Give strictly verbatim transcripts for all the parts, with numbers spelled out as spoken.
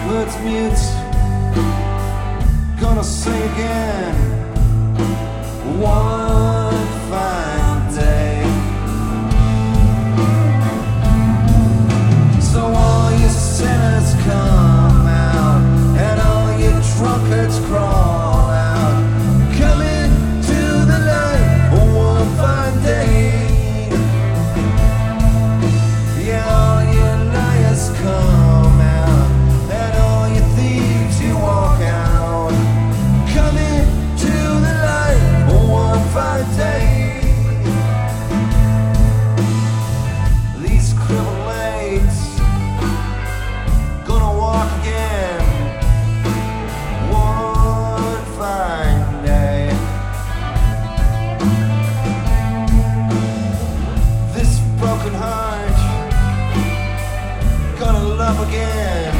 Words mute, gonna sing again. One fine day. So all you sinners come out, and all you drunkards crawl out. Come into the light one fine day. Yeah, all you liars come out, and all you thieves you walk out. Come into the light one fine day. These crippled legs gonna walk again one fine day. This broken heart gonna love again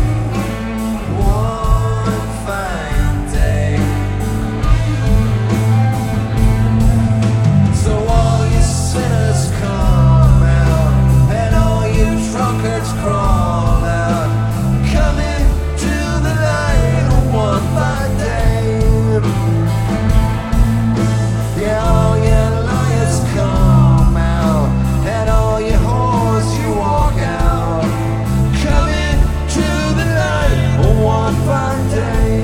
one fine day. So all you sinners come out, and all you drunkards crawl out. Come into the light one fine day. Yeah, all you liars come out, and all you whores you walk out. Come into the light one fine day.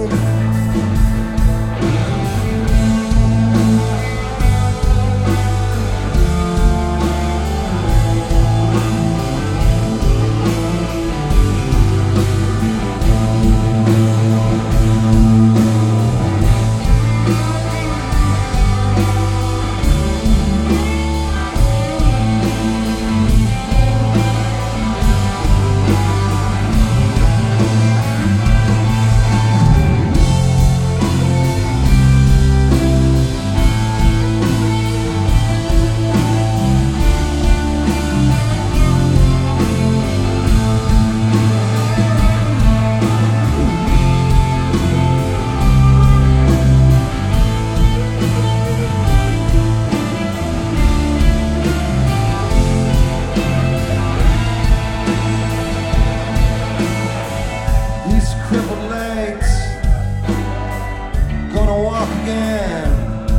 These crippled legs gonna walk again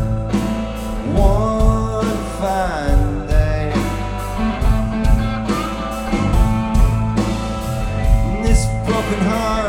one fine day. This broken heart